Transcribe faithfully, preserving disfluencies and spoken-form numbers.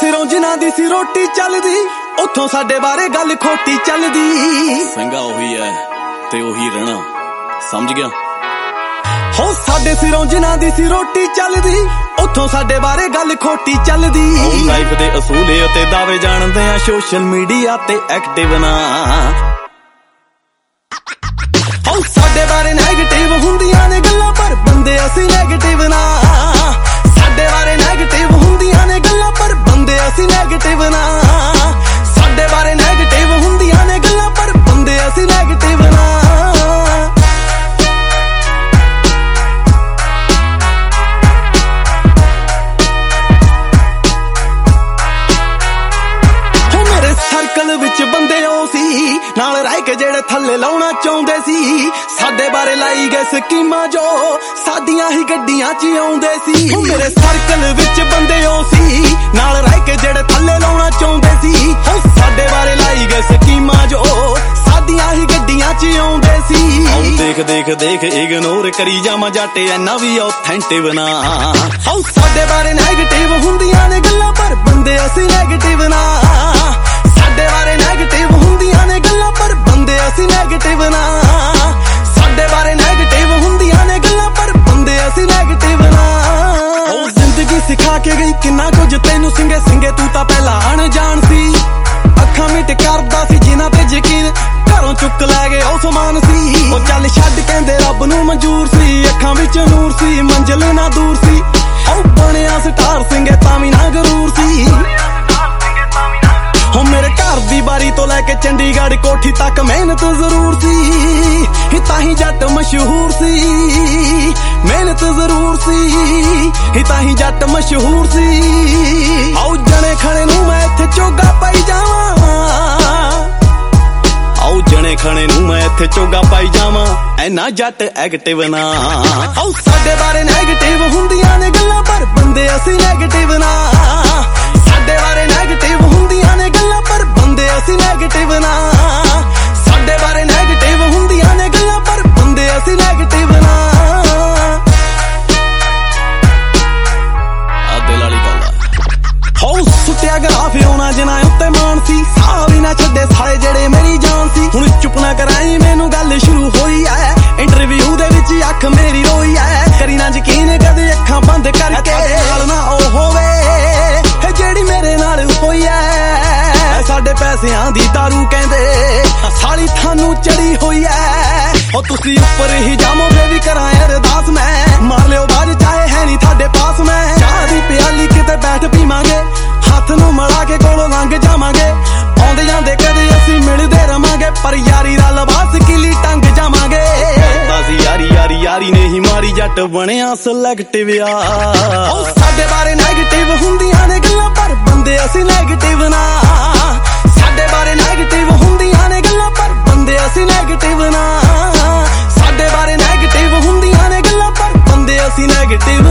ਸਿਰੋਂ ਜਿਨ੍ਹਾਂ ਦੀ ਸੀ ਰੋਟੀ ਚੱਲਦੀ, ਉੱਥੋਂ ਸਾਡੇ ਬਾਰੇ ਗੱਲ ਖੋਟੀ ਚੱਲਦੀ। ਸਿੰਘਾ ਉਹੀ ਐ ਤੇ ਉਹੀ ਰਹਿਣਾ, ਸਮਝ ਗਿਆ? ਹੋ ਸਾਡੇ ਸਿਰੋਂ ਜਿਨ੍ਹਾਂ ਦੀ ਸੀ ਰੋਟੀ ਚੱਲਦੀ, ਉੱਥੋਂ ਸਾਡੇ ਬਾਰੇ ਗੱਲ ਖੋਟੀ ਚੱਲਦੀ। ਲਾਈਫ ਦੇ ਅਸੂਲ ਅਤੇ ਦਾਅਵੇ ਜਾਣਦੇ ਆ, ਸੋਸ਼ਲ ਮੀਡੀਆ ਤੇ ਐਕਟਿਵ ਨਾ। ਹੋ ਸਾਡੇ ਬਾਰੇ ਨੈਗੇਟਿਵ ਹੁੰਦੀਆਂ ਨੇ ਗੱਲਾਂ, ਪਰ ਬੰਦੇ ਅਸੀਂ ਨੈਗੇਟਿਵ ਨਾ। ਸਾਡੇ ਬਾਰੇ ਨੈਗੇਟਿਵ ਹੁੰਦੀਆਂ ਨੇ ਗੱਲਾਂ, ਪਰ ਬੰਦੇ ਅਸੀਂ ਨੈਗੇਟਿਵ ਨਾ। ਸਾਡੇ ਬਾਰੇ ਨੈਗੇਟਿਵ ਹੁੰਦੀਆਂ ਨੇ ਗੱਲਾਂ, ਪਰ ਬੰਦੇ ਅਸੀਂ ਨੈਗੇਟਿਵ ਨਾ। ਸਰਕਲ ਵਿੱਚ ਬੰਦੇ ਉਹ ਸੀ ਨਾਲ ਰਹਿ ਕੇ ਜਿਹੜੇ ਥੱਲੇ ਲਾਉਣਾ ਚਾਹੁੰਦੇ ਸੀ। ਸਾਡੇ ਬਾਰੇ ਲਾਈ ਗਏ ਸਕੀਮਾਂ ਜੋ ਸਾਡੀਆਂ ਹੀ ਗੱਡੀਆਂ 'ਚ ਆਉਂਦੇ ਸੀ। ਮੇਰੇ ਸਰਕਲ ਵਿੱਚ ਬੰਦੇ ਉਹ ਸੀ ਨਾਲ ਰਹਿ ਕੇ ਜਿਹੜੇ ਥੱਲੇ ਲਾਉਣਾ ਚਾਹੁੰਦੇ ਸੀ। ਸਾਡੇ ਬਾਰੇ ਲਾਈ ਗਏ ਸਕੀਮਾਂ ਜੋ ਸਾਡੀਆਂ ਹੀ ਗੱਡੀਆਂ 'ਚ ਆਉਂਦੇ ਸੀ। ਦੇਖ ਦੇਖ ਦੇਖ ਇਗਨੋਰ ਕਰੀ ਜਾਵਾਂ ਜੱਟ, ਐਨਾ ਵੀ ਆਥੈਂਟਿਵ ਨਾ। ਸਾਡੇ ਬਾਰੇ ਨੈਗੇਟਿਵ ਹੁੰਦੀਆਂ ਨੇ ਗੱਲਾਂ, ਪਰ ਬੰਦੇ ਅਸੀਂ ਨੈਗੇਟਿਵ ਨਾ। ਸਾਡੇ ਬਾਰੇ ਨੈਗੇਟਿਵ ਹੁੰਦੀਆਂ ਨੇ ਗੱਲਾਂ, ਪਰ ਬੰਦੇ ਅਸੀਂ ਨੈਗੇਟਿਵ ਨਾ। ਸਾਡੇ ਬਾਰੇ ਨੈਗੇਟਿਵ ਹੁੰਦੀਆਂ ਨੇ ਗੱਲਾਂ, ਪਰ ਬੰਦੇ ਅਸੀਂ ਨੈਗੇਟਿਵ ਨਾ। ਉਹ ਜ਼ਿੰਦਗੀ ਸਿਖਾ ਕੇ ਗਈ ਕਿੰਨਾ ਕੁਝ ਤੈਨੂੰ, ਸਿੰਗੇ ਸਿੰਗੇ ਤੂੰ ਤਾਂ ਪਹਿਲਾਂ ਅਣਜਾਣ ਸੀ। ਅੱਖਾਂ ਮਿਟ ਕਰਦਾ ਸੀ ਜਿਨ੍ਹਾਂ ਤੇ ਯਕੀਨ, ਘਰੋਂ ਚੁੱਕ ਲੈ ਗਏ ਉਹ ਸਮਾਨ ਸੀ। ਉਹ ਚੱਲ ਛੱਡ ਕਹਿੰਦੇ ਰੱਬ ਨੂੰ ਮਨਜ਼ੂਰ ਸੀ, ਅੱਖਾਂ ਵਿੱਚ ਨੂਰ ਸੀ ਮੰਜ਼ਿਲ ਨਾ ਦੂਰ ਸੀ। ਉਹ ਬਣਿਆ ਸਟਾਰ ਸਿੰਗੇ ਤਾਂ ਵੀ ਨਾ ਗਰੂਰ ਸੀ। ਹੋ ਮੇਰੇ ਘਰ ਦੀ ਬਾਰੀ ਤੋਂ ਲੈ ਕੇ ਚੰਡੀਗੜ੍ਹ ਕੋਠੀ ਤੱਕ ਮਿਹਨਤ ਜ਼ਰੂਰ ਸੀ, ਤਾਂ ਹੀ ਜੱਟ ਮਸ਼ਹੂਰ ਸੀ। ਮਿਹਨਤ ਜ਼ਰੂਰ ਸੀ, ਤਾਂ ਹੀ ਜੱਟ ਮਸ਼ਹੂਰ ਸੀ। ਆਓ ਜਣੇ ਖਣੇ ਨੂੰ ਮੈਂ ਇੱਥੇ ਚੋਗਾ ਪਾਈ ਜਾਵਾਂ, ਆਓ ਜਣੇ ਖਣੇ ਨੂੰ ਮੈਂ ਇੱਥੇ ਚੋਗਾ ਪਾਈ ਜਾਵਾਂ, ਐਨਾ ਜੱਟ ਐਕਟਿਵ ਨਾ। ਆਓ ਸਾਡੇ ਬਾਰੇ ਨੈਗੇਟਿਵ ਹੁੰਦੀਆਂ ਨੇ ਗੱਲਾਂ, ਪਰ ਬੰਦੇ ਅਸੀਂ ਨੈਗੇਟਿਵ ਨਾ। ਸਾਡੇ ਬਾਰੇ ਨੈਗੇਟਿਵ ਹੁੰਦੀਆਂ ਨੇ ਗੱਲਾਂ, ਪਰ ਬੰਦੇ ਅਸੀਂ ਨੈਗੇਟਿਵ ਨਾ। ਸਾਡੇ ਬਾਰੇ ਨੈਗੇਟਿਵ ਹੁੰਦੀਆਂ ਨੇ ਗੱਲਾਂ, ਪਰ ਬੰਦੇ ਅਸੀਂ ਨੈਗੇਟਿਵ ਨਾ। ਆ ਦਿਲ ਵਾਲੀ ਗੱਲ ਆ। ਹੋ ਸੁੱਟਿਆ ਗਰਾਫ ਉਹਨਾਂ ਜਿਨ੍ਹਾਂ ਉੱਤੇ ਮਾਣ ਸੀ, ਸਾਹ ਵੀ ਨਾ ਛੱਡੇ ਸਾਲੇ ਜਿਹੜੇ ਮੇਰੀ ਜਾਨ ਸੀ। ਹੁਣ ਚੁੱਪ ਨਾ ਕਰਾਈ ਮੈਨੂੰ ਗੱਲ ਸ਼ੁਰੂ ਹੋਈ ਐ, ਇੰਟਰਵਿਊ ਦੇ ਵਿੱਚ ਅੱਖ ਮੇਰੀ ਰੋਈ ਐ। ਕਰੀ ਨਾ ਯਕੀਨ ਕਦੇ ਅੱਖਾਂ ਬੰਦ ਕਰਕੇ, ਨਾਲ ਨਾ ਉਹ ਹੋਵੇ ਜਿਹੜੀ ਮੇਰੇ ਨਾਲ ਹੋਈ ਐ। ਸਾਡੇ ਪੈਸਿਆਂ ਦੀ ਦਾਰੂ ਕਹਿੰਦੇ ਸਾਲੀ ਤੁਹਾਨੂੰ ਚੜੀ ਹੋਈ ਐ। ਉਹ ਤੁਸੀਂ ਉੱਪਰ ਹੀ ਜਾਮੋਗੇ ਵੀ ਕਰਾਂ ਅਰਦਾਸ, ਮੈਂ ਮਾਰ ਲਿਓ ਬਾਜ ਚਾਹੇ ਹੈ ਨਹੀਂ ਤੁਹਾਡੇ ਪਾਸ। ਮੈਂ ਚਾਹ ਦੀ ਪਿਆਲੀ ਕਿਤੇ ਬੈਠ ਪੀਵਾਂਗੇ, ਹੱਥ ਨੂੰ ਮੜਾ ਕੇ ਕੋਲੋਂ ਲੰਘ ਜਾਵਾਂਗੇ। ਆਉਂਦੇ ਜਾਂਦੇ ਕਦੇ ਅਸੀਂ ਮਿਲਦੇ ਰਵਾਂਗੇ, ਪਰ ਯਾਰੀ ਦਾ ਲਿਬਾਸ ਕਿਲੀ ਟੰਗ ਜਾਵਾਂਗੇ। ਅਸੀਂ ਯਾਰੀ ਯਾਰੀ ਯਾਰੀ ਨੇ ਹੀ ਮਾਰੀ, ਜੱਟ ਬਣਿਆ ਸਿਲੈਕਟਿਵ ਆ। ਸਾਡੇ ਬਾਰੇ ਨੈਗੇਟਿਵ ਹੁੰਦੀਆਂ ਨੇ ਗੱਲਾਂ, ਪਰ ਬੰਦੇ ਅਸੀਂ ਨੈਗੇਟਿਵ ਨਾ। ਸਾਡੇ ਬਾਰੇ ਨੈਗੇਟਿਵ ਹੁੰਦੀਆਂ ਨੇ ਗੱਲਾਂ, ਪਰ ਬੰਦੇ ਅਸੀਂ ਨੈਗੇਟਿਵ ਨਾ। ਸਾਡੇ ਬਾਰੇ ਨੈਗੇਟਿਵ ਹੁੰਦੀਆਂ ਨੇ ਗੱਲਾਂ, ਪਰ ਬੰਦੇ ਅਸੀਂ ਨੈਗੇਟਿਵ